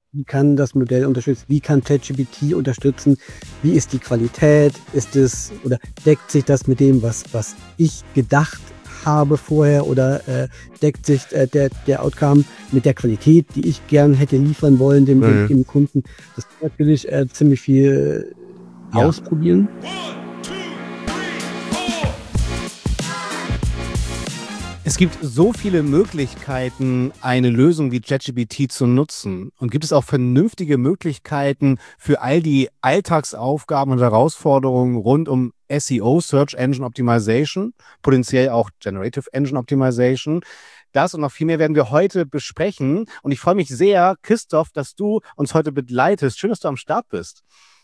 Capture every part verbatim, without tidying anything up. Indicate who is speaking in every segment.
Speaker 1: wie kann das Modell unterstützen, wie kann ChatGPT unterstützen, wie ist die Qualität, ist es oder deckt sich das mit dem, was, was ich gedacht habe vorher oder äh, deckt sich äh, der, der Outcome mit der Qualität, die ich gern hätte liefern wollen dem, dem, dem Kunden. Das ist natürlich äh, ziemlich viel
Speaker 2: Ja.
Speaker 1: ausprobieren.
Speaker 2: Es gibt so viele Möglichkeiten, eine Lösung wie ChatGPT zu nutzen. Und gibt es auch vernünftige Möglichkeiten für all die Alltagsaufgaben und Herausforderungen rund um S E O, Search Engine Optimization, potenziell auch Generative Engine Optimization? Das und noch viel mehr werden wir heute besprechen. Und ich freue mich sehr, Christoph, dass du uns heute begleitest. Schön, dass du am Start bist.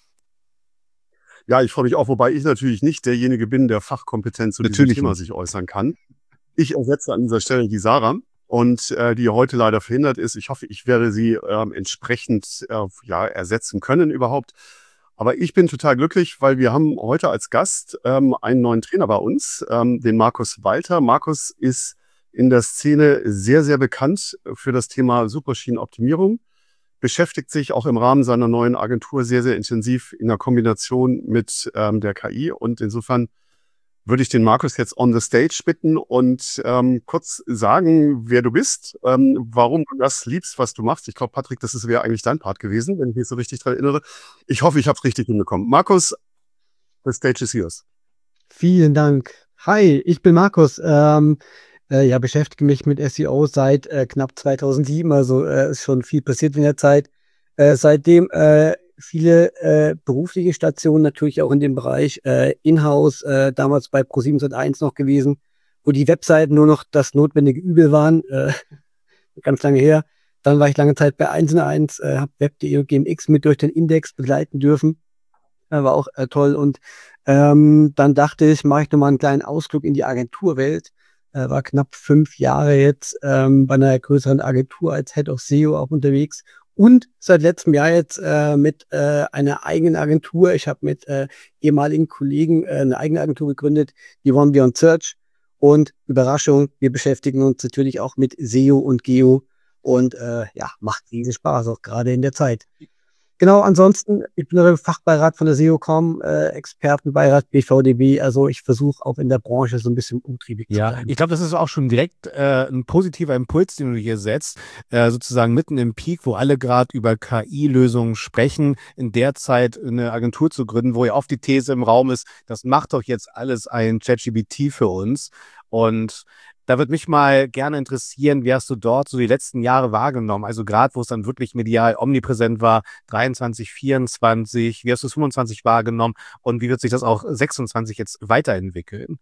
Speaker 3: Ja, ich freue mich auch, wobei ich natürlich nicht derjenige bin, der fachkompetent zu diesem
Speaker 2: Natürlich
Speaker 3: Thema
Speaker 2: nicht.
Speaker 3: sich äußern kann. Ich ersetze an dieser Stelle die Sarah und äh, die heute leider verhindert ist. Ich hoffe, ich werde sie ähm, entsprechend äh, ja, ersetzen können überhaupt. Aber ich bin total glücklich, weil wir haben heute als Gast ähm, einen neuen Trainer bei uns, ähm, den Markus Walter. Markus ist in der Szene sehr, sehr bekannt für das Thema Suchmaschinenoptimierung, beschäftigt sich auch im Rahmen seiner neuen Agentur sehr, sehr intensiv in der Kombination mit ähm, der K I. Und insofern würde ich den Markus jetzt on the stage bitten und ähm, kurz sagen, wer du bist, ähm, warum du das liebst, was du machst. Ich glaube, Patrick, das wäre eigentlich dein Part gewesen, wenn ich mich so richtig daran erinnere. Ich hoffe, ich habe es richtig hinbekommen. Markus, the stage is yours.
Speaker 1: Vielen Dank. Hi, ich bin Markus. Ähm, äh, ja, beschäftige mich mit S E O seit äh, knapp zweitausendsieben, also äh, ist schon viel passiert in der Zeit. Äh, seitdem äh, viele äh, berufliche Stationen, natürlich auch in dem Bereich äh, Inhouse, äh, damals bei Pro sieben eins noch gewesen, wo die Webseiten nur noch das notwendige Übel waren, äh, ganz lange her. Dann war ich lange Zeit bei eins und eins, äh, habe web punkt de und G M X mit durch den Index begleiten dürfen. Äh, war auch äh, toll. Und ähm, dann dachte ich, mache ich nochmal einen kleinen Ausflug in die Agenturwelt. Äh, war knapp fünf Jahre jetzt ähm, bei einer größeren Agentur als Head of S E O auch unterwegs. Und seit letztem Jahr jetzt äh, mit äh, einer eigenen Agentur. Ich habe mit äh, ehemaligen Kollegen äh, eine eigene Agentur gegründet, die One Beyond Search. Und Überraschung, wir beschäftigen uns natürlich auch mit S E O und Geo. Und äh, ja, macht riesen Spaß, auch gerade in der Zeit. Genau, ansonsten, ich bin im Fachbeirat von der S E O Punkt com, äh, Expertenbeirat B V D B. Also ich versuche auch in der Branche so ein bisschen umtriebig zu
Speaker 2: Ja,
Speaker 1: bleiben.
Speaker 2: ich glaube, das ist auch schon direkt äh, ein positiver Impuls, den du hier setzt, äh, sozusagen mitten im Peak, wo alle gerade über K I-Lösungen sprechen, in der Zeit eine Agentur zu gründen, wo ja oft die These im Raum ist, das macht doch jetzt alles ein ChatGPT für uns. Und da würde mich mal gerne interessieren, wie hast du dort so die letzten Jahre wahrgenommen? Also gerade, wo es dann wirklich medial omnipräsent war, dreiundzwanzig, vierundzwanzig, wie hast du es fünfundzwanzig wahrgenommen und wie wird sich das auch sechsundzwanzig jetzt weiterentwickeln?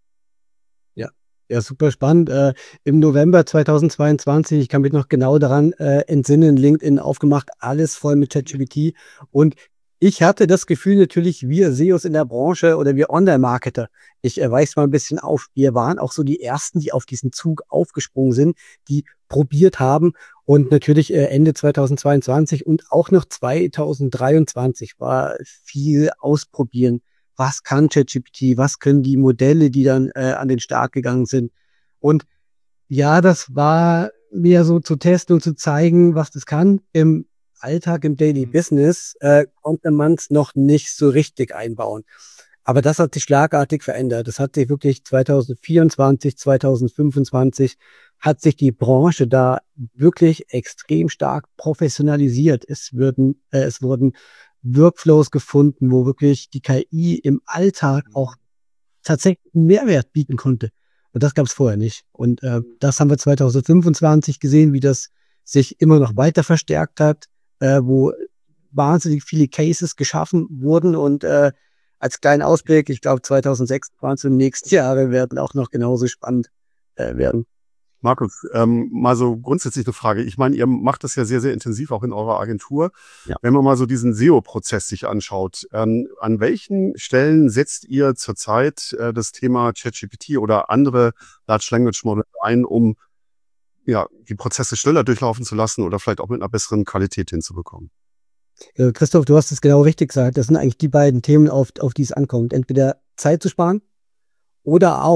Speaker 1: Ja, ja, super spannend. Äh, im November zweitausendzweiundzwanzig, ich kann mich noch genau daran äh, entsinnen, LinkedIn aufgemacht, alles voll mit ChatGPT. Und ich hatte das Gefühl natürlich, wir S E Os in der Branche oder wir Online-Marketer, ich äh, weise mal ein bisschen auf, wir waren auch so die Ersten, die auf diesen Zug aufgesprungen sind, die probiert haben. Und natürlich äh, Ende zweitausendzweiundzwanzig und auch noch zweitausenddreiundzwanzig war viel ausprobieren. Was kann ChatGPT? Was können die Modelle, die dann äh, an den Start gegangen sind? Und ja, das war mehr so zu testen und zu zeigen, was das kann. Im Alltag, im Daily
Speaker 2: Mhm.
Speaker 1: Business äh, konnte man es noch nicht so richtig einbauen. Aber das hat sich schlagartig verändert. Das hat sich wirklich zweitausendvierundzwanzig, zweitausendfünfundzwanzig hat sich die Branche da wirklich extrem stark professionalisiert. Es würden, äh, es wurden Workflows gefunden, wo wirklich die K I im Alltag auch tatsächlich einen Mehrwert bieten konnte. Und das gab es vorher nicht. Und äh, das haben wir zweitausendfünfundzwanzig gesehen, wie das sich immer noch weiter verstärkt hat, äh, wo wahnsinnig viele Cases geschaffen wurden. Und äh, als kleinen Ausblick, ich glaube zweitausendsechsundzwanzig und nächsten Jahre werden auch noch genauso spannend äh, werden.
Speaker 3: Markus, ähm, mal so grundsätzlich eine Frage. Ich meine, ihr macht das ja sehr, sehr intensiv auch in eurer Agentur.
Speaker 1: Ja.
Speaker 3: Wenn man mal so diesen S E O-Prozess sich anschaut, ähm, an welchen Stellen setzt ihr zurzeit äh, das Thema ChatGPT oder andere Large Language Models ein, um ja, die Prozesse schneller durchlaufen zu lassen oder vielleicht auch mit einer besseren Qualität hinzubekommen?
Speaker 1: Äh, Christoph, du hast es genau richtig gesagt. Das sind eigentlich die beiden Themen, auf, auf die es ankommt. Entweder Zeit zu sparen oder auch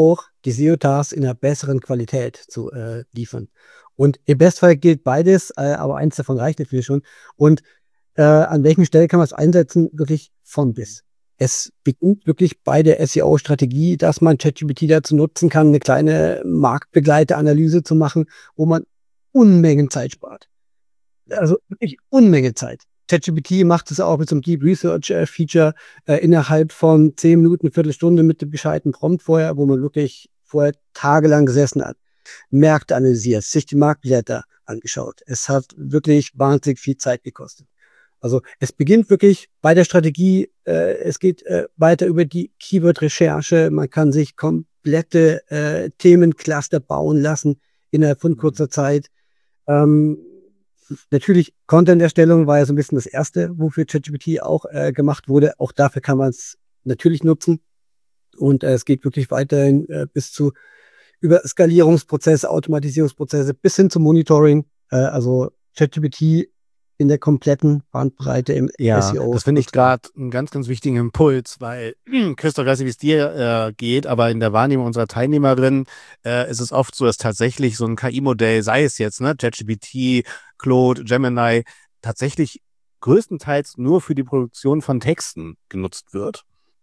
Speaker 1: die S E O-Tasks in einer besseren Qualität zu äh, liefern. Und im Bestfall gilt beides, äh, aber eins davon reicht natürlich schon. Und äh, an welchen Stelle kann man es einsetzen? Wirklich von bis. Es beginnt wirklich bei der S E O-Strategie, dass man ChatGPT dazu nutzen kann, eine kleine Marktbegleiteranalyse zu machen, wo man Unmengen Zeit spart. Also wirklich Unmenge Zeit. ChatGPT macht es auch mit so einem Deep Research äh, Feature äh, innerhalb von zehn Minuten, Viertelstunde mit dem gescheiten Prompt vorher, wo man wirklich vorher tagelang gesessen hat, Märkte analysiert, sich die Marktblätter angeschaut. Es hat wirklich wahnsinnig viel Zeit gekostet. Also es beginnt wirklich bei der Strategie, äh, es geht äh, weiter über die Keyword-Recherche, man kann sich komplette äh, Themencluster bauen lassen innerhalb von kurzer Zeit. Ähm, natürlich Content-Erstellung war ja so ein bisschen das Erste, wofür ChatGPT auch äh, gemacht wurde. Auch dafür kann man es natürlich nutzen. Und äh, es geht wirklich weiterhin äh, bis zu über Skalierungsprozesse, Automatisierungsprozesse bis hin zum Monitoring. Äh, also ChatGPT in der kompletten Bandbreite im
Speaker 2: Ja,
Speaker 1: S E O.
Speaker 2: das finde ich gerade einen ganz, ganz wichtigen Impuls, weil, Christoph, ich weiß nicht, wie es dir äh, geht, aber in der Wahrnehmung unserer Teilnehmerin äh, ist es oft so, dass tatsächlich so ein K I-Modell, sei es jetzt ne, ChatGPT, Claude, Gemini, tatsächlich größtenteils nur für die Produktion von Texten genutzt wird.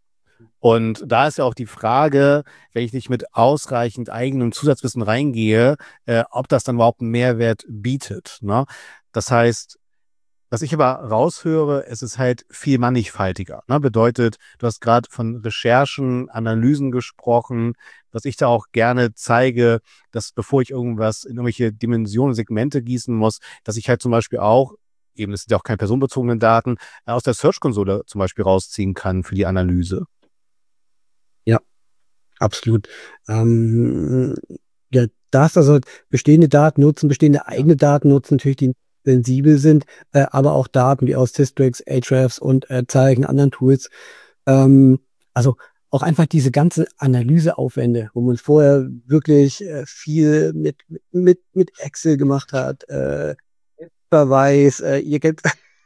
Speaker 2: Und da ist ja auch die Frage, wenn ich nicht mit ausreichend eigenem Zusatzwissen reingehe, äh, ob das dann überhaupt einen Mehrwert bietet. Ne? Das heißt, was ich aber raushöre, es ist halt viel mannigfaltiger. Ne? Bedeutet, du hast gerade von Recherchen, Analysen gesprochen, was ich da auch gerne zeige, dass bevor ich irgendwas in irgendwelche Dimensionen, Segmente gießen muss, dass ich halt zum Beispiel auch, eben das sind ja auch keine personenbezogenen Daten, aus der Search-Konsole zum Beispiel rausziehen kann für die Analyse.
Speaker 1: Ja, absolut. Ähm, ja, das also bestehende Daten nutzen, bestehende eigene Daten nutzen, natürlich die sensibel sind, äh, aber auch Daten wie aus Systrix, Ahrefs und äh, zahlreichen anderen Tools. Ähm, also auch einfach diese ganze Analyseaufwände, wo man vorher wirklich äh, viel mit, mit, mit Excel gemacht hat, äh, Verweis, äh, ihr kennt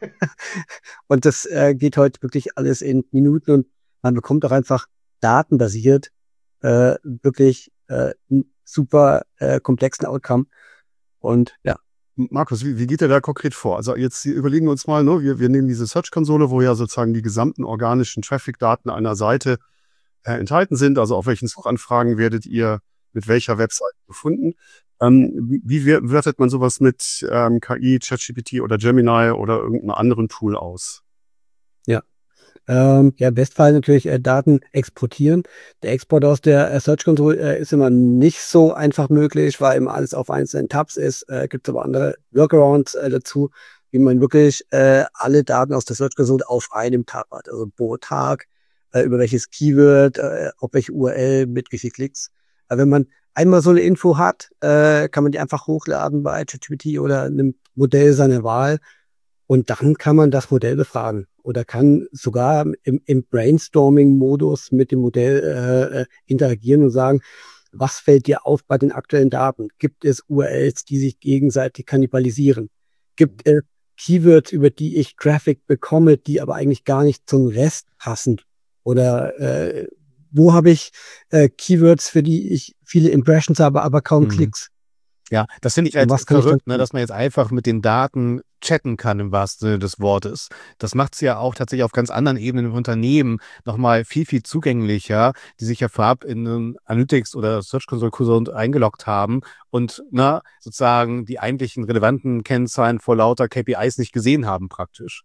Speaker 1: und das äh, geht heute wirklich alles in Minuten und man bekommt auch einfach datenbasiert äh, wirklich äh, einen super äh, komplexen Outcome. Und ja.
Speaker 3: Markus, wie, wie geht ihr da konkret vor? Also jetzt überlegen wir uns mal, ne, wir, wir nehmen diese Search-Konsole, wo ja sozusagen die gesamten organischen Traffic-Daten einer Seite äh, enthalten sind. Also auf welchen Suchanfragen werdet ihr mit welcher Website gefunden? Ähm, wie, wie wertet man sowas mit ähm, K I, ChatGPT oder Gemini oder irgendeinem anderen Tool aus?
Speaker 1: Ja. Ähm, ja, im Bestfall natürlich äh, Daten exportieren. Der Export aus der äh, Search Console äh, ist immer nicht so einfach möglich, weil immer alles auf einzelnen Tabs ist. Äh, Gibt es aber andere Workarounds äh, dazu, wie man wirklich äh, alle Daten aus der Search Console auf einem Tab hat. Also pro Tag, äh, über welches Keyword, äh, auf welche U R L, mit wie viel Klicks. Äh, wenn man einmal so eine Info hat, äh, kann man die einfach hochladen bei ChatGPT oder einem Modell seiner Wahl. Und dann kann man das Modell befragen oder kann sogar im, im Brainstorming-Modus mit dem Modell äh, interagieren und sagen, was fällt dir auf bei den aktuellen Daten? Gibt es U R Ls, die sich gegenseitig kannibalisieren? Gibt es Keywords, über die ich Traffic bekomme, die aber eigentlich gar nicht zum Rest passen? Oder äh, wo habe ich äh, Keywords, für die ich viele Impressions habe, aber kaum
Speaker 2: Mhm.
Speaker 1: Klicks?
Speaker 2: Ja, das finde ich halt
Speaker 1: Was kann ich
Speaker 2: verrückt,
Speaker 1: dann
Speaker 2: ne,
Speaker 1: tun?
Speaker 2: dass man jetzt einfach mit den Daten chatten kann im wahrsten Sinne des Wortes. Das macht es ja auch tatsächlich auf ganz anderen Ebenen im Unternehmen nochmal viel, viel zugänglicher, die sich ja vorab in einen Analytics- oder Search Console eingeloggt haben und na, sozusagen die eigentlichen relevanten Kennzahlen vor lauter K P Is nicht gesehen haben praktisch.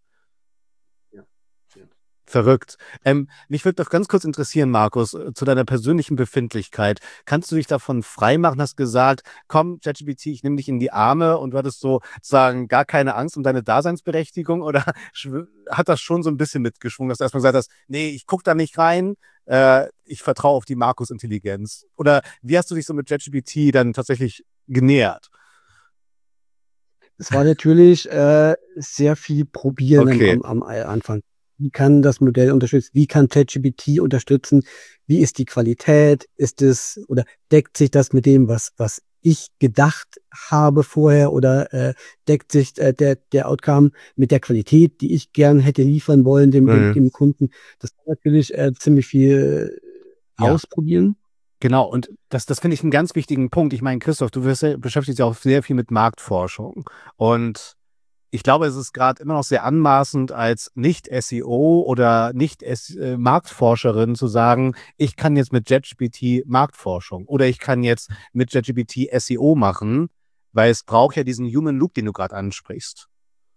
Speaker 2: Verrückt. Ähm, mich würde doch ganz kurz interessieren, Markus, äh, zu deiner persönlichen Befindlichkeit. Kannst du dich davon freimachen? Hast gesagt, komm, ChatGPT, ich nehme dich in die Arme und du hattest so sozusagen gar keine Angst um deine Daseinsberechtigung oder schw- hat das schon so ein bisschen mitgeschwungen, dass du erstmal gesagt hast, nee, ich gucke da nicht rein, äh, ich vertraue auf die Markus-Intelligenz? Oder wie hast du dich so mit ChatGPT dann tatsächlich genähert?
Speaker 1: Es war natürlich äh, sehr viel Probieren am,
Speaker 2: Okay.
Speaker 1: am, am Anfang. Wie kann das Modell unterstützen? Wie kann ChatGPT unterstützen? Wie ist die Qualität? Ist es oder deckt sich das mit dem, was was ich gedacht habe vorher oder äh, deckt sich äh, der der Outcome mit der Qualität, die ich gern hätte liefern wollen dem dem,
Speaker 2: Mhm.
Speaker 1: dem Kunden? Das war natürlich äh, ziemlich viel
Speaker 2: Ja.
Speaker 1: ausprobieren.
Speaker 2: Genau, und das, das finde ich einen ganz wichtigen Punkt. Ich meine, Christoph, du wirst, ja- beschäftigst dich auch sehr viel mit Marktforschung. Und ich glaube, es ist gerade immer noch sehr anmaßend, als Nicht-S E O oder Nicht-Marktforscherin zu sagen, ich kann jetzt mit JetGPT Marktforschung oder ich kann jetzt mit JetGPT S E O machen, weil es braucht ja diesen Human Loop, den du gerade ansprichst.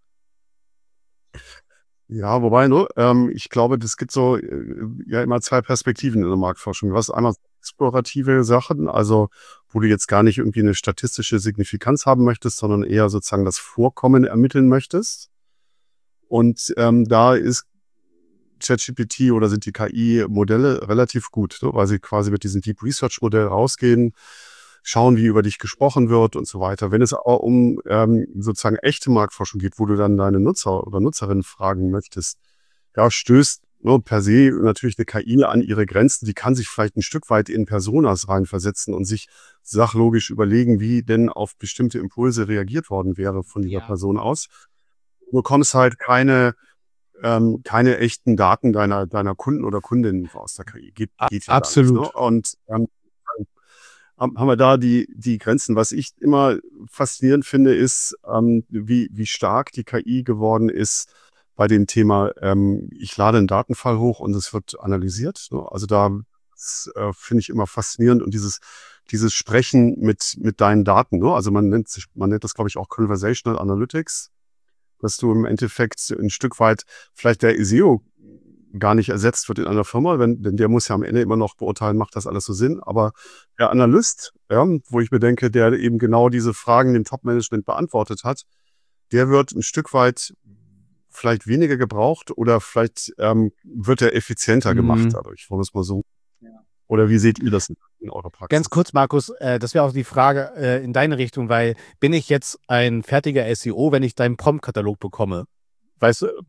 Speaker 3: Ja, wobei, ne, ähm, ich glaube, das gibt so äh, ja immer zwei Perspektiven in der Marktforschung. Du hast einmal explorative Sachen, also wo du jetzt gar nicht irgendwie eine statistische Signifikanz haben möchtest, sondern eher sozusagen das Vorkommen ermitteln möchtest. Und ähm, da ist ChatGPT oder sind die K I-Modelle relativ gut, ne, weil sie quasi mit diesem Deep Research-Modell rausgehen, schauen, wie über dich gesprochen wird und so weiter. Wenn es aber um ähm, sozusagen echte Marktforschung geht, wo du dann deine Nutzer oder Nutzerinnen fragen möchtest, ja, stößt ne, per se natürlich eine K I an ihre Grenzen. Die kann sich vielleicht ein Stück weit in Personas reinversetzen und sich sachlogisch überlegen, wie denn auf bestimmte Impulse reagiert worden wäre von dieser
Speaker 2: Ja.
Speaker 3: Person aus. Du bekommst halt keine ähm, keine echten Daten deiner deiner Kunden oder Kundinnen aus der K I. Geht,
Speaker 2: A-
Speaker 3: geht ja gar nicht.
Speaker 2: absolut.
Speaker 3: Ne? Und ähm, haben haben wir da die, die Grenzen. Was ich immer faszinierend finde, ist, ähm, wie, wie stark die K I geworden ist bei dem Thema, ähm, ich lade einen Datenfall hoch und es wird analysiert. Ne? Also da das, äh, finde ich immer faszinierend und dieses, dieses Sprechen mit, mit deinen Daten. Ne? Also man nennt sich, man nennt das, glaube ich, auch Conversational Analytics, dass du im Endeffekt ein Stück weit vielleicht der S E O gar nicht ersetzt wird in einer Firma, wenn, denn der muss ja am Ende immer noch beurteilen, macht das alles so Sinn. Aber der Analyst, ja, wo ich mir denke, der eben genau diese Fragen dem Top-Management beantwortet hat, der wird ein Stück weit vielleicht weniger gebraucht oder vielleicht ähm, wird er effizienter gemacht
Speaker 2: Mhm.
Speaker 3: dadurch, wollen wir es mal so. Oder wie seht ihr das in eurer Praxis?
Speaker 2: Ganz kurz, Markus, äh, das wäre auch die Frage äh, in deine Richtung, weil bin ich jetzt ein fertiger S E O, wenn ich deinen Prompt-Katalog bekomme? Weißt du?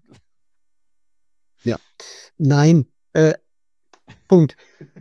Speaker 1: Nein, äh, Punkt.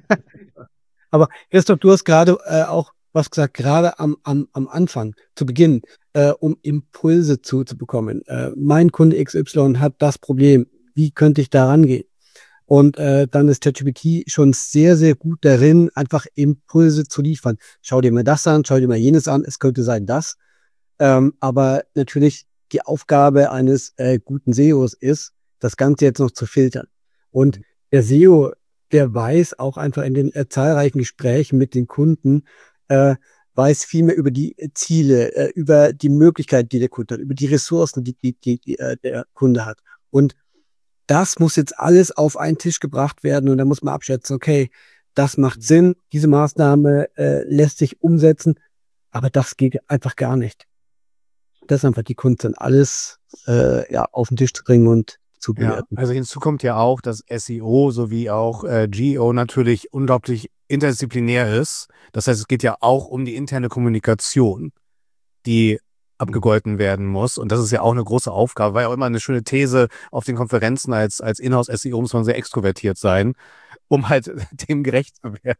Speaker 1: Aber Christoph, du hast gerade äh, auch was gesagt, gerade am, am, am Anfang, zu Beginn, äh, um Impulse zuzubekommen. Äh, mein Kunde X Y hat das Problem. Wie könnte ich da rangehen? Und äh, dann ist ChatGPT schon sehr, sehr gut darin, einfach Impulse zu liefern. Schau dir mal das an, schau dir mal jenes an, es könnte sein das. Ähm, aber natürlich die Aufgabe eines äh, guten S E Os ist, das Ganze jetzt noch zu filtern. Und der S E O, der weiß auch einfach in den äh, zahlreichen Gesprächen mit den Kunden, äh, weiß viel mehr über die äh, Ziele, äh, über die Möglichkeiten, die der Kunde hat, über die Ressourcen, die, die, die, die äh, der Kunde hat. Und das muss jetzt alles auf einen Tisch gebracht werden und da muss man abschätzen, okay, das macht Sinn, diese Maßnahme äh, lässt sich umsetzen, aber das geht einfach gar nicht. Das ist einfach die Kunst, dann alles äh, ja, auf den Tisch zu bringen und zu
Speaker 2: Ja,
Speaker 1: bewerten.
Speaker 2: also hinzu kommt ja auch, dass S E O sowie auch äh, G E O natürlich unglaublich interdisziplinär ist. Das heißt, es geht ja auch um die interne Kommunikation, die abgegolten werden muss. Und das ist ja auch eine große Aufgabe. War ja auch immer eine schöne These auf den Konferenzen, als, als Inhouse-S E O muss man sehr extrovertiert sein, um halt dem gerecht zu werden.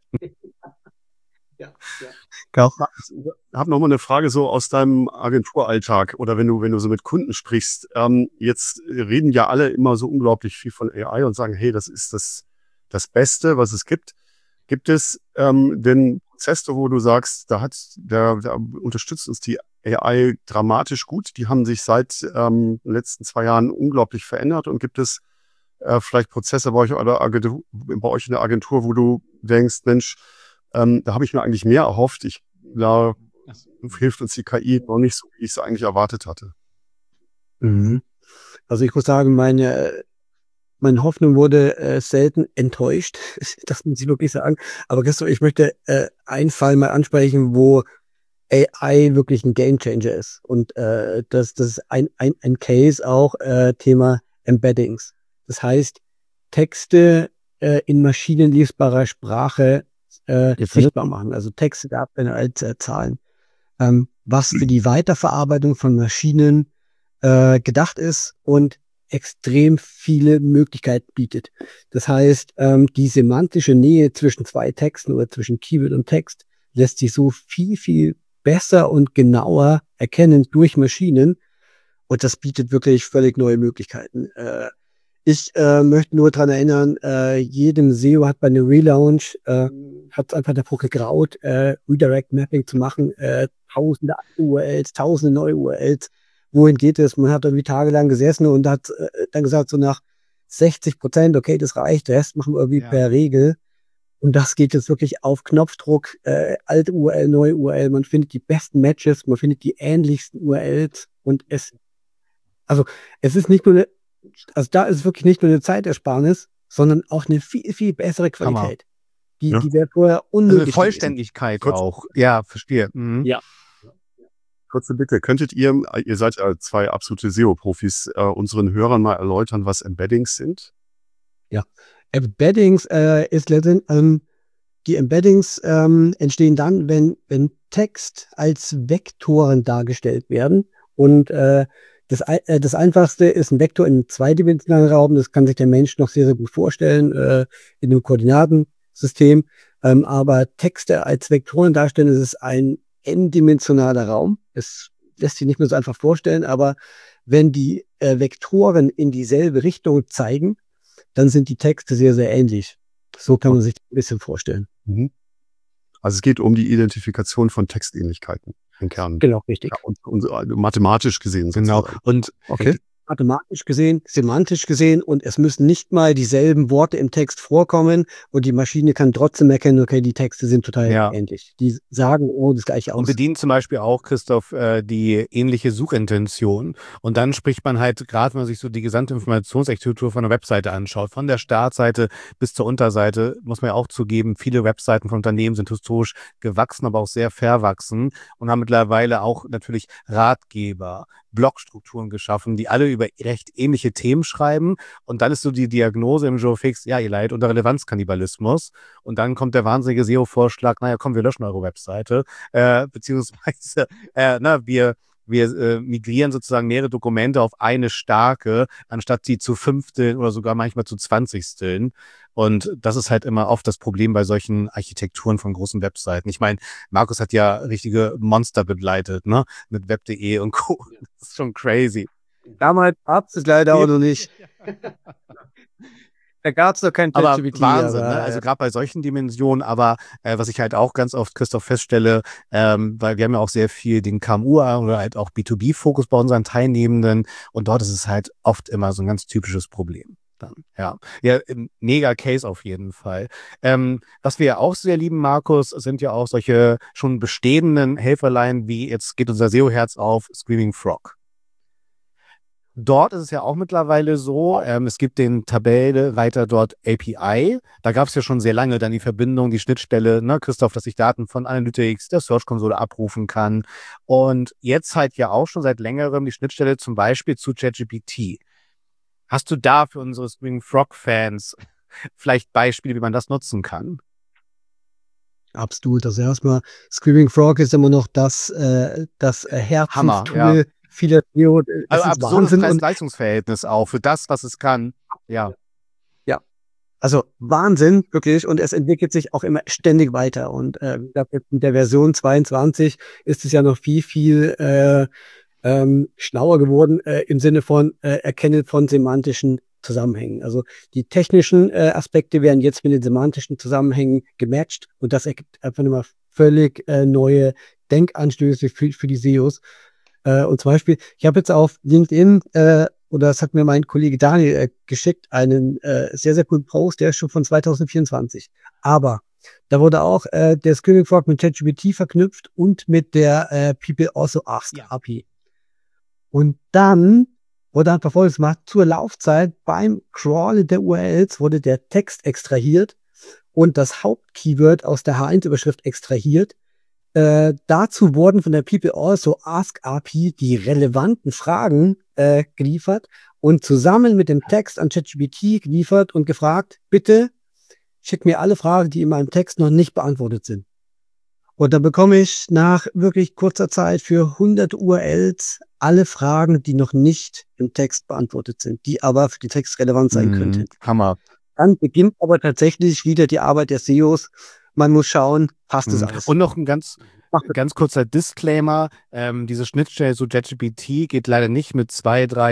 Speaker 1: Ja, ja.
Speaker 3: Ich habe noch mal eine Frage so aus deinem Agenturalltag oder wenn du, wenn du so mit Kunden sprichst. Ähm, jetzt reden ja alle immer so unglaublich viel von A I und sagen, hey, das ist das, das Beste, was es gibt. Gibt es ähm, denn Prozesse, wo du sagst, da hat, da, da unterstützt uns die A I dramatisch gut. Die haben sich seit ähm, den letzten zwei Jahren unglaublich verändert und gibt es äh, vielleicht Prozesse bei euch, oder Agentur, bei euch in der Agentur, wo du denkst, Mensch, ähm, da habe ich mir eigentlich mehr erhofft. Ich, da hilft uns die K I noch nicht so, wie ich es eigentlich erwartet hatte.
Speaker 1: Mhm. Also ich muss sagen, meine, meine Hoffnung wurde äh, selten enttäuscht. Das muss ich wirklich sagen. Aber Christoph, ich möchte äh, einen Fall mal ansprechen, wo A I wirklich ein Gamechanger ist. Und äh, das, das ist ein, ein, ein Case auch äh, Thema Embeddings. Das heißt, Texte äh, in maschinenlesbarer Sprache äh, sichtbar machen. Also Texte darstellen als äh, Zahlen. Ähm, was für die Weiterverarbeitung von Maschinen äh, gedacht ist und extrem viele Möglichkeiten bietet. Das heißt, ähm, die semantische Nähe zwischen zwei Texten oder zwischen Keyword und Text lässt sich so viel, viel besser und genauer erkennen durch Maschinen. Und das bietet wirklich völlig neue Möglichkeiten. Äh, Ich äh, möchte nur daran erinnern, äh, jedem S E O hat bei einem Relaunch, äh, hat es einfach davor gegraut, äh, Redirect Mapping zu machen, äh, tausende U R Ls, tausende neue U R Ls. Wohin geht es? Man hat irgendwie tagelang gesessen und hat äh, dann gesagt, so nach sechzig Prozent, okay, das reicht, der Rest machen wir irgendwie
Speaker 2: Ja.
Speaker 1: per Regel. Und das geht jetzt wirklich auf Knopfdruck, äh, alte U R L, neue U R L. Man findet die besten Matches, man findet die ähnlichsten U R Ls und es, also es ist nicht nur eine, also da ist es wirklich nicht nur eine Zeitersparnis, sondern auch eine viel, viel bessere
Speaker 2: Hammer.
Speaker 1: Qualität. Die,
Speaker 3: Ja.
Speaker 1: die wäre vorher
Speaker 2: Also
Speaker 1: unmöglich
Speaker 2: eine
Speaker 1: gewesen.
Speaker 2: Vollständigkeit
Speaker 3: Kurz-
Speaker 2: auch. Ja, verstehe. Mhm.
Speaker 1: Ja.
Speaker 3: Kurze Bitte, könntet ihr, ihr seid ja zwei absolute S E O-Profis, äh, unseren Hörern mal erläutern, was Embeddings sind?
Speaker 1: Embeddings äh, ist letztendlich, ähm, die Embeddings ähm, entstehen dann, wenn, wenn Text als Vektoren dargestellt werden. Und äh, das, ei- äh, das Einfachste ist ein Vektor in einem zweidimensionalen Raum. Das kann sich der Mensch noch sehr, sehr gut vorstellen, äh, in einem Koordinatensystem. Ähm, aber Texte als Vektoren darstellen, das ist ein n-dimensionaler Raum. Es lässt sich nicht mehr so einfach vorstellen, aber wenn die äh, Vektoren in dieselbe Richtung zeigen, dann sind die Texte sehr, sehr ähnlich. So kann man sich ein bisschen vorstellen.
Speaker 3: Mhm. Also es geht um die Identifikation von Textähnlichkeiten im Kern.
Speaker 1: Genau, richtig.
Speaker 3: Ja, und, und äh, mathematisch gesehen
Speaker 2: Genau.
Speaker 3: sozusagen.
Speaker 2: Und
Speaker 3: Okay.
Speaker 1: Mathematisch gesehen, semantisch gesehen und es müssen nicht mal dieselben Worte im Text vorkommen und die Maschine kann trotzdem erkennen, okay, die Texte sind total
Speaker 2: Ja.
Speaker 1: ähnlich. Die sagen oh das gleiche
Speaker 2: Und
Speaker 1: aus.
Speaker 2: bedienen zum Beispiel auch, Christoph, äh, die ähnliche Suchintention. Und dann spricht man halt, gerade wenn man sich so die gesamte Informationsarchitektur von einer Webseite anschaut, von der Startseite bis zur Unterseite, muss man ja auch zugeben, viele Webseiten von Unternehmen sind historisch gewachsen, aber auch sehr verwachsen und haben mittlerweile auch natürlich Ratgeber, Blogstrukturen geschaffen, die alle über recht ähnliche Themen schreiben. Und dann ist so die Diagnose im Joe Fix, ja, ihr leidet unter Relevanzkannibalismus. Und dann kommt der wahnsinnige S E O-Vorschlag, naja, komm, wir löschen eure Webseite. Äh, beziehungsweise, äh, na, wir, wir äh, migrieren sozusagen mehrere Dokumente auf eine starke, anstatt sie zu fünfteln oder sogar manchmal zu zwanzigsteln. Und das ist halt immer oft das Problem bei solchen Architekturen von großen Webseiten. Ich meine, Markus hat ja richtige Monster begleitet, ne? Mit Web punkt de und Co. Das ist schon crazy.
Speaker 1: Damals gab es leider auch noch nicht. Da gab es noch kein
Speaker 2: Aber
Speaker 1: ChatGPT,
Speaker 2: Wahnsinn,
Speaker 1: aber,
Speaker 2: ne? Also
Speaker 1: äh,
Speaker 2: gerade bei solchen Dimensionen, aber äh, was ich halt auch ganz oft, Christoph, feststelle, ähm, weil wir haben ja auch sehr viel den K M U oder halt auch B zwei B-Fokus bei unseren Teilnehmenden und dort ist es halt oft immer so ein ganz typisches Problem. Dann, ja. Ja, im mega Case auf jeden Fall. Ähm, was wir ja auch sehr lieben, Markus, sind ja auch solche schon bestehenden Helferlein, wie jetzt geht unser S E O-Herz auf, Screaming Frog. Dort ist es ja auch mittlerweile so, ähm, es gibt den Tabellenreiter dort A P I. Da gab es ja schon sehr lange dann die Verbindung, die Schnittstelle, ne, Christoph, dass ich Daten von Analytics, der Search-Konsole abrufen kann. Und jetzt halt ja auch schon seit längerem die Schnittstelle zum Beispiel zu ChatGPT. Hast du da für unsere Screaming Frog-Fans vielleicht Beispiele, wie man das nutzen kann?
Speaker 1: absolut. Also erstmal, Screaming Frog ist immer noch das, äh, das äh, Herzenstool
Speaker 2: Hammer, ja.
Speaker 1: vieler S E O. Es
Speaker 2: Also
Speaker 1: ist
Speaker 2: absurdes
Speaker 1: Wahnsinn und
Speaker 2: Preis-Leistungs-Verhältnis auch für das, was es kann. Ja.
Speaker 1: also Wahnsinn, wirklich. Und es entwickelt sich auch immer ständig weiter. Und äh, ich glaub, jetzt mit der Version zweiundzwanzig ist es ja noch viel, viel äh, ähm, schlauer geworden äh, im Sinne von äh, Erkennen von semantischen Zusammenhängen. Also die technischen äh, Aspekte werden jetzt mit den semantischen Zusammenhängen gematcht und das ergibt einfach nochmal völlig äh, neue Denkanstöße für, für die S E Os. Äh, und zum Beispiel, ich habe jetzt auf LinkedIn, äh, oder das hat mir mein Kollege Daniel äh, geschickt, einen äh, sehr, sehr coolen Post, der ist schon von zwanzig vierundzwanzig. Aber da wurde auch äh, der Screaming Frog mit ChatGPT verknüpft und mit der äh, People Also Ask
Speaker 2: Ja.
Speaker 1: A P I. Und dann wurde einfach Folgendes gemacht, zur Laufzeit beim Crawlen der U R Ls wurde der Text extrahiert und das Hauptkeyword aus der H eins Überschrift extrahiert. Äh, dazu wurden von der People Also Ask A P I die relevanten Fragen äh, geliefert und zusammen mit dem Text an ChatGPT geliefert und gefragt, bitte schick mir alle Fragen, die in meinem Text noch nicht beantwortet sind. Und dann bekomme ich nach wirklich kurzer Zeit für hundert U R Ls alle Fragen, die noch nicht im Text beantwortet sind, die aber für den Text relevant sein
Speaker 2: Mhm.
Speaker 1: könnten.
Speaker 2: Hammer.
Speaker 1: Dann beginnt aber tatsächlich wieder die Arbeit der S E Os. Man muss schauen, passt das
Speaker 2: Mhm.
Speaker 1: alles?
Speaker 2: Und noch ein ganz,
Speaker 1: Macht das-
Speaker 2: ganz kurzer Disclaimer. Ähm, diese Schnittstelle zu ChatGPT geht leider nicht mit zwei, drei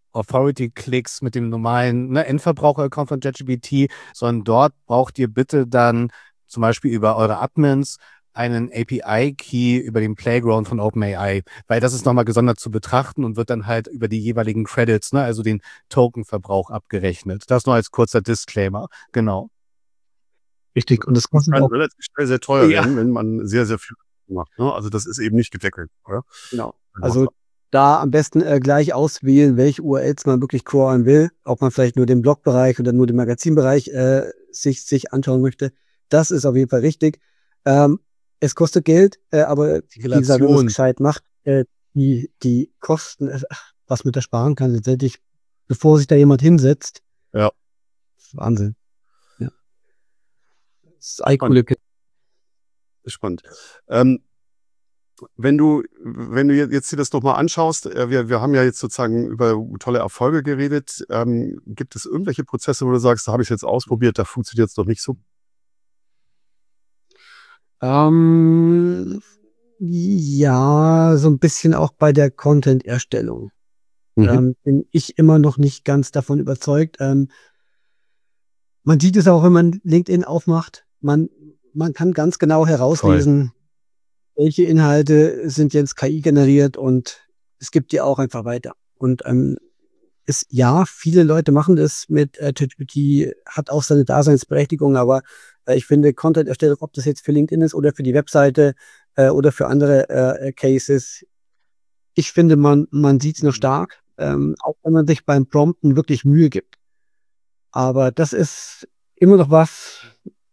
Speaker 2: Authority-Klicks mit dem normalen ne, Endverbraucher-Account von ChatGPT, sondern dort braucht ihr bitte dann zum Beispiel über eure Admins einen A P I-Key über den Playground von OpenAI, weil das ist nochmal gesondert zu betrachten und wird dann halt über die jeweiligen Credits, ne, also den Token-Verbrauch abgerechnet. Das nur als kurzer Disclaimer, genau.
Speaker 1: Richtig, und das kostet
Speaker 3: Kann
Speaker 1: auch,
Speaker 3: relativ schnell sehr teuer
Speaker 1: Ja.
Speaker 3: werden, wenn man sehr, sehr viel macht. Ne? Also das ist eben nicht gedeckelt, oder?
Speaker 1: genau. Also da am besten äh, gleich auswählen, welche U R Ls man wirklich crawlen will, ob man vielleicht nur den Blogbereich oder nur den Magazinbereich äh, sich, sich anschauen möchte. Das ist auf jeden Fall richtig. Ähm, es kostet Geld, äh, aber
Speaker 2: Die
Speaker 1: wie gesagt, wenn man es
Speaker 2: Relation.
Speaker 1: gescheit macht, äh, die, die Kosten, äh, was man da sparen kann, letztendlich, bevor sich da jemand hinsetzt.
Speaker 3: Ja.
Speaker 1: Wahnsinn. Ja. Das ist coole
Speaker 3: Spannend. Ähm, wenn du, wenn du jetzt dir das nochmal anschaust, äh, wir, wir haben ja jetzt sozusagen über tolle Erfolge geredet. Ähm, gibt es irgendwelche Prozesse, wo du sagst, da habe ich jetzt ausprobiert, da funktioniert es doch nicht so?
Speaker 1: Ähm, ja, so ein bisschen auch bei der Content-Erstellung.
Speaker 3: Mhm.
Speaker 1: Ähm, bin ich immer noch nicht ganz davon überzeugt. Ähm, man sieht es auch, wenn man LinkedIn aufmacht. Man, man kann ganz genau herauslesen, welche Inhalte sind jetzt K I generiert und es gibt die auch einfach weiter. Und ähm, ist, ja, viele Leute machen das mit äh, ChatGPT, hat auch seine Daseinsberechtigung, aber äh, ich finde Content-Erstellung, ob das jetzt für LinkedIn ist oder für die Webseite äh, oder für andere äh, Cases, ich finde, man, man sieht es nur stark, ähm, auch wenn man sich beim Prompten wirklich Mühe gibt. Aber das ist immer noch was,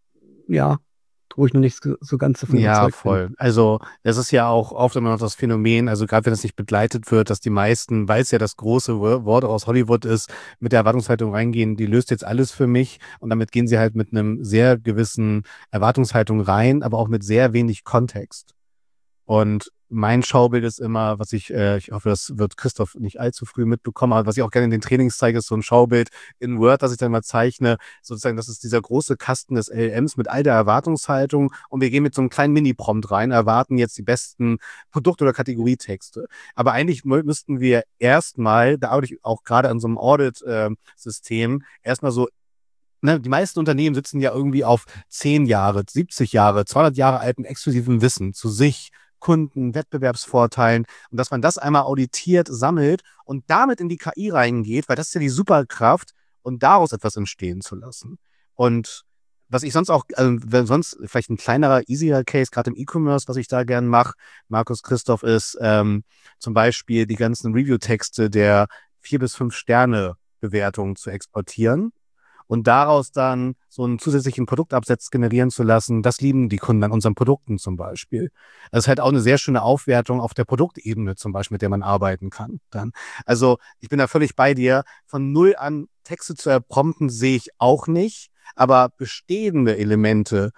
Speaker 1: ja, wo ich noch nicht so, so ganz davon
Speaker 2: Ja,
Speaker 1: überzeugt
Speaker 2: voll. Also es ist ja auch oft immer noch das Phänomen, also gerade wenn es nicht begleitet wird, dass die meisten, weil es ja das große Wo- Wort aus Hollywood ist, mit der Erwartungshaltung reingehen, die löst jetzt alles für mich und damit gehen sie halt mit einem sehr gewissen Erwartungshaltung rein, aber auch mit sehr wenig Kontext. Und mein Schaubild ist immer, was ich, äh, ich hoffe, das wird Christoph nicht allzu früh mitbekommen, aber was ich auch gerne in den Trainings zeige, ist so ein Schaubild in Word, das ich dann mal zeichne. Sozusagen, das ist dieser große Kasten des L L Ms mit all der Erwartungshaltung und wir gehen mit so einem kleinen Mini-Prompt rein, erwarten jetzt die besten Produkt- oder Kategorietexte. Aber eigentlich mü- müssten wir erstmal, da arbeite ich auch gerade an so einem Audit-System, erstmal so Ne, die meisten Unternehmen sitzen ja irgendwie auf zehn Jahre, siebzig Jahre, zweihundert Jahre alten exklusiven Wissen zu sich, Kunden, Wettbewerbsvorteilen und dass man das einmal auditiert, sammelt und damit in die K I reingeht, weil das ist ja die Superkraft und daraus etwas entstehen zu lassen. Und was ich sonst auch, also wenn sonst vielleicht ein kleinerer, easier Case, gerade im E-Commerce, was ich da gern mache, Markus Christoph, ist ähm, zum Beispiel die ganzen Review-Texte der vier bis fünf Sterne Bewertungen zu exportieren und daraus dann so einen zusätzlichen Produktabsatz generieren zu lassen, das lieben die Kunden an unseren Produkten zum Beispiel. Das ist halt auch eine sehr schöne Aufwertung auf der Produktebene zum Beispiel, mit der man arbeiten kann dann. Also ich bin da völlig bei dir. Von null an Texte zu erprompten sehe ich auch nicht, aber bestehende Elemente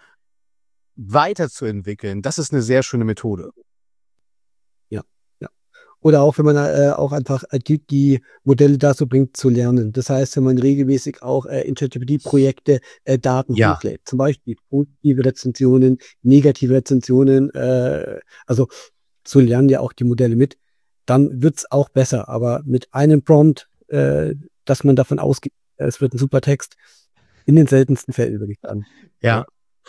Speaker 2: weiterzuentwickeln, das ist eine sehr schöne Methode.
Speaker 1: Ja, ja. Oder auch, wenn man äh, auch einfach äh, die, die Modelle dazu bringt, zu lernen. Das heißt, wenn man regelmäßig auch äh, in ChatGPT-Projekte äh, Daten
Speaker 2: Ja.
Speaker 1: hochlädt, zum Beispiel positive Rezensionen, negative Rezensionen, äh, also so lernen ja auch die Modelle mit, dann wird's auch besser. Aber mit einem Prompt, äh, dass man davon ausgeht, äh, es wird ein super Text, in den seltensten Fällen, würde ich sagen.
Speaker 2: Ja.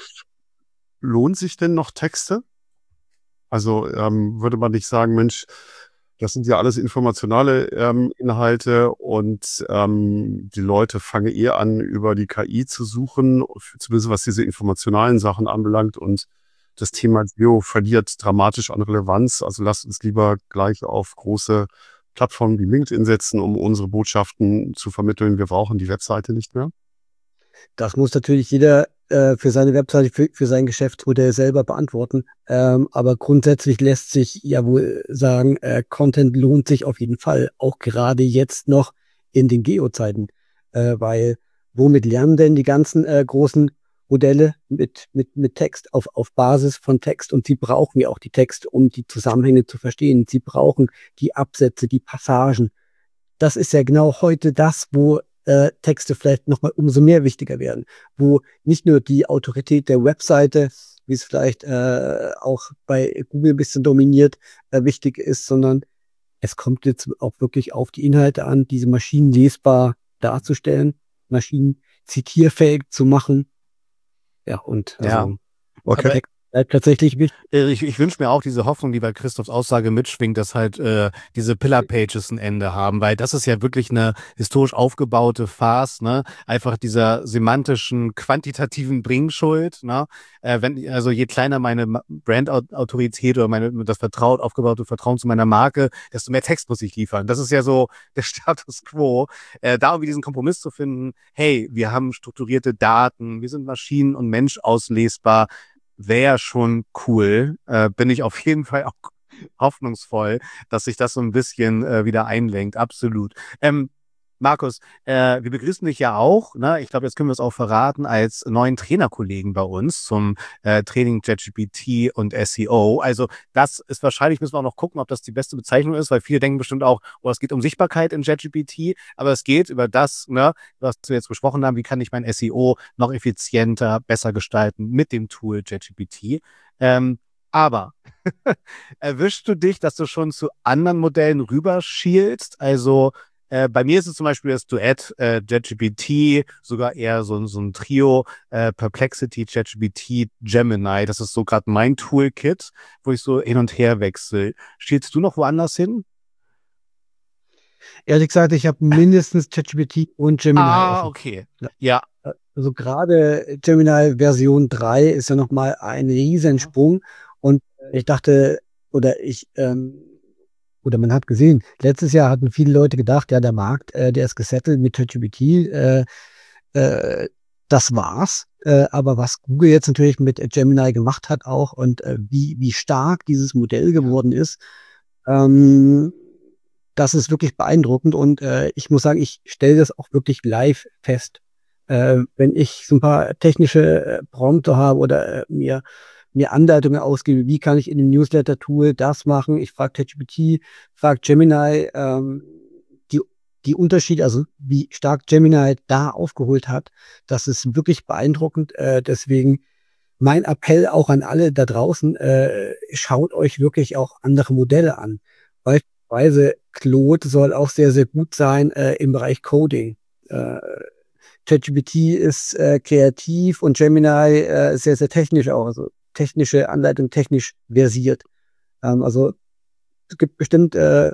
Speaker 3: Lohnt sich denn noch Texte? Also ähm, würde man nicht sagen, Mensch, das sind ja alles informationale ähm, Inhalte und ähm, die Leute fangen eher an, über die K I zu suchen, zumindest was diese informationalen Sachen anbelangt und das Thema S E O verliert dramatisch an Relevanz. Also lasst uns lieber gleich auf große Plattformen wie LinkedIn setzen, um unsere Botschaften zu vermitteln. Wir brauchen die Webseite nicht mehr.
Speaker 1: Das muss natürlich jeder äh, für seine Webseite, für, für sein Geschäftsmodell selber beantworten. Ähm, aber grundsätzlich lässt sich ja wohl sagen, äh, Content lohnt sich auf jeden Fall, auch gerade jetzt noch in den Geo-Zeiten. Äh, weil womit lernen denn die ganzen äh, großen Modelle mit, mit, mit Text auf, auf Basis von Text? Und sie brauchen ja auch die Texte, um die Zusammenhänge zu verstehen. Sie brauchen die Absätze, die Passagen. Das ist ja genau heute das, wo äh, Texte vielleicht nochmal umso mehr wichtiger werden, wo nicht nur die Autorität der Webseite, wie es vielleicht äh, auch bei Google ein bisschen dominiert, äh, wichtig ist, sondern es kommt jetzt auch wirklich auf die Inhalte an, diese Maschinen lesbar darzustellen, Maschinen zitierfähig zu machen. Ja, und
Speaker 2: Ja.
Speaker 1: also
Speaker 3: Okay.
Speaker 1: Text bleibt tatsächlich wichtig.
Speaker 2: Äh, Ich, ich wünsche mir auch diese Hoffnung, die bei Christophs Aussage mitschwingt, dass halt äh, diese Pillar-Pages ein Ende haben, weil das ist ja wirklich eine historisch aufgebaute Farce, ne? Einfach dieser semantischen, quantitativen Bringschuld, ne? Äh, wenn, also je kleiner meine Ma- Brand-Autorität oder meine, das Vertrauen, aufgebaute Vertrauen zu meiner Marke, desto mehr Text muss ich liefern. Das ist ja so der Status quo. Äh, da irgendwie diesen Kompromiss zu finden, hey, wir haben strukturierte Daten, wir sind Maschinen- und Mensch auslesbar, wäre schon cool. Äh, bin ich auf jeden Fall auch hoffnungsvoll, dass sich das so ein bisschen äh, wieder einlenkt. Absolut. Ähm, Markus, äh, wir begrüßen dich ja auch, ne? Ich glaube, jetzt können wir es auch verraten, als neuen Trainerkollegen bei uns zum äh, Training ChatGPT und S E O. Also das ist wahrscheinlich, müssen wir auch noch gucken, ob das die beste Bezeichnung ist, weil viele denken bestimmt auch, oh, es geht um Sichtbarkeit in ChatGPT, aber es geht über das, ne, was wir jetzt besprochen haben, wie kann ich mein S E O noch effizienter, besser gestalten mit dem Tool ChatGPT. Ähm, aber erwischst du dich, dass du schon zu anderen Modellen rüberschielst? Also äh, bei mir ist es zum Beispiel das Duett äh, ChatGPT, sogar eher so, ein- so ein Trio, äh, Perplexity, ChatGPT, Gemini. Das ist so gerade mein Toolkit, wo ich so hin und her wechsle. Schielst du noch woanders hin?
Speaker 1: Ehrlich gesagt, ich habe mindestens ChatGPT und Gemini
Speaker 2: Ah,
Speaker 1: offen.
Speaker 2: okay.
Speaker 1: Ja.
Speaker 2: Ja,
Speaker 1: Also gerade Gemini Version drei ist ja nochmal ein Riesensprung. Und ich dachte, oder ich, ähm, oder man hat gesehen, letztes Jahr hatten viele Leute gedacht, ja, der Markt, äh, der ist gesettelt mit ChatGPT, äh, äh, das war's. Äh, aber was Google jetzt natürlich mit Gemini gemacht hat auch und äh, wie, wie stark dieses Modell geworden ist, ähm, das ist wirklich beeindruckend und äh, ich muss sagen, ich stelle das auch wirklich live fest. Äh, wenn ich so ein paar technische äh, Prompter habe oder äh, mir, mir Anleitungen ausgebe, wie kann ich in dem Newsletter-Tool das machen? Ich frage ChatGPT, frage Gemini, ähm, die, die Unterschiede, also wie stark Gemini da aufgeholt hat, das ist wirklich beeindruckend. Äh, deswegen mein Appell auch an alle da draußen, äh, schaut euch wirklich auch andere Modelle an. Beispielsweise Claude soll auch sehr, sehr gut sein äh, im Bereich Coding. Äh, ChatGPT ist äh, kreativ und Gemini äh, sehr, sehr technisch auch, also technische Anleitung, technisch versiert. Ähm, also es gibt bestimmt äh,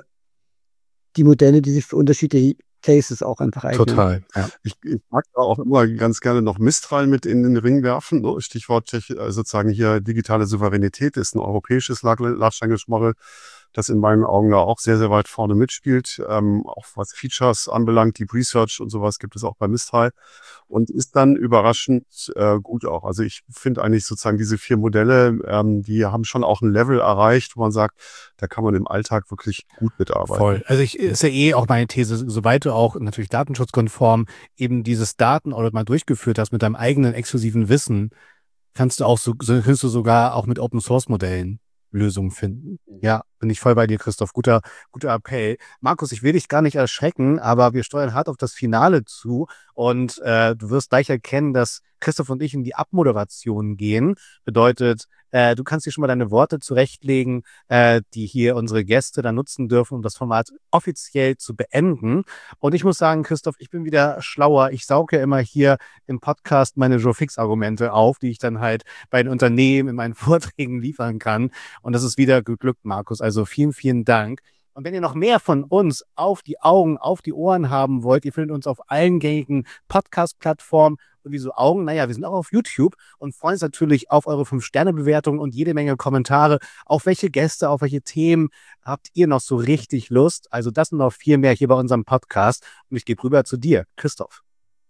Speaker 1: die Modelle, die sich für unterschiedliche Cases auch einfach eignen.
Speaker 2: total. Ja.
Speaker 3: Ich, ich mag da auch immer ganz gerne noch Mistral mit in den Ring werfen. So, Stichwort Tech- äh, sozusagen hier digitale Souveränität ist ein europäisches Large Large Language Model, das in meinen Augen da auch sehr, sehr weit vorne mitspielt. Ähm, auch was Features anbelangt, Deep Research und sowas gibt es auch bei Mistral und ist dann überraschend äh, gut auch. Also ich finde eigentlich sozusagen diese vier Modelle, ähm, die haben schon auch ein Level erreicht, wo man sagt, da kann man im Alltag wirklich gut mitarbeiten.
Speaker 2: Voll. Also ich ist ja eh auch meine These, soweit du auch natürlich datenschutzkonform eben dieses Datenaudit mal durchgeführt hast mit deinem eigenen exklusiven Wissen, kannst du auch so, so kannst du sogar auch mit Open Source Modellen Lösungen finden. Ja, bin ich voll bei dir, Christoph. Guter, guter Appell. Markus, ich will dich gar nicht erschrecken, aber wir steuern hart auf das Finale zu und äh, du wirst gleich erkennen, dass Christoph und ich in die Abmoderation gehen. Bedeutet, äh, du kannst dir schon mal deine Worte zurechtlegen, äh, die hier unsere Gäste dann nutzen dürfen, um das Format offiziell zu beenden. Und ich muss sagen, Christoph, ich bin wieder schlauer. Ich sauge ja immer hier im Podcast meine Joe Fix-Argumente auf, die ich dann halt bei den Unternehmen in meinen Vorträgen liefern kann. Und das ist wieder geglückt, Markus. Also vielen, vielen Dank. Und wenn ihr noch mehr von uns auf die Augen, auf die Ohren haben wollt, ihr findet uns auf allen gängigen Podcast-Plattformen. Und wieso Augen? Naja, wir sind auch auf YouTube und freuen uns natürlich auf eure fünf Sterne Bewertung und jede Menge Kommentare. Auf welche Gäste, auf welche Themen habt ihr noch so richtig Lust? Also das und noch viel mehr hier bei unserem Podcast. Und ich gebe rüber zu dir, Christoph.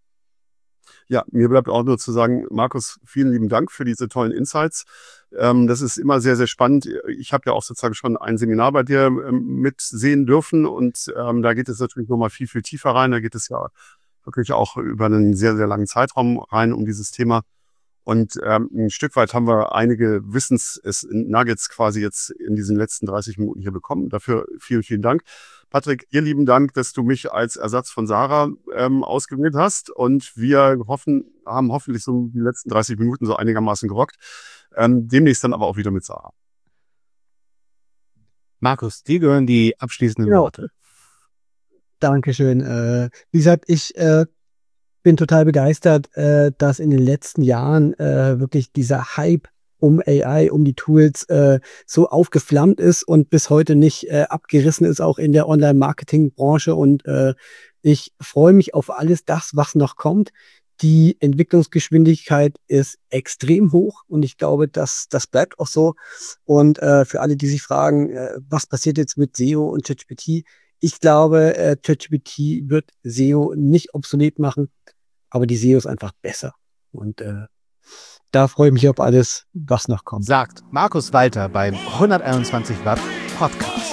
Speaker 3: Ja, mir bleibt auch nur zu sagen, Markus, vielen lieben Dank für diese tollen Insights. Ähm, das ist immer sehr, sehr spannend. Ich habe ja auch sozusagen schon ein Seminar bei dir ähm, mitsehen dürfen und ähm, da geht es natürlich nochmal viel, viel tiefer rein. Da geht es ja wirklich auch über einen sehr, sehr langen Zeitraum rein um dieses Thema. Und ähm, ein Stück weit haben wir einige Wissens-Nuggets quasi jetzt in diesen letzten dreißig Minuten hier bekommen. Dafür vielen, vielen Dank. Patrick, dir lieben Dank, dass du mich als Ersatz von Sarah ähm, ausgewählt hast. Und wir hoffen, haben hoffentlich so die letzten dreißig Minuten so einigermaßen gerockt. Ähm, demnächst dann aber auch wieder mit Sarah.
Speaker 2: Markus, dir gehören die abschließenden
Speaker 1: Genau.
Speaker 2: Worte.
Speaker 1: Dankeschön. Äh, wie gesagt, ich äh, bin total begeistert, äh, dass in den letzten Jahren äh, wirklich dieser Hype um A I, um die Tools äh, so aufgeflammt ist und bis heute nicht äh, abgerissen ist, auch in der Online-Marketing-Branche. Und äh, ich freue mich auf alles das, was noch kommt. Die Entwicklungsgeschwindigkeit ist extrem hoch und ich glaube, dass das bleibt auch so. Und äh, für alle, die sich fragen, äh, was passiert jetzt mit S E O und ChatGPT? Ich glaube, äh, ChatGPT wird S E O nicht obsolet machen, aber die S E O ist einfach besser. Und äh, da freue ich mich auf alles, was noch kommt.
Speaker 2: Sagt Markus Walter beim hunderteinundzwanzig Watt Podcast.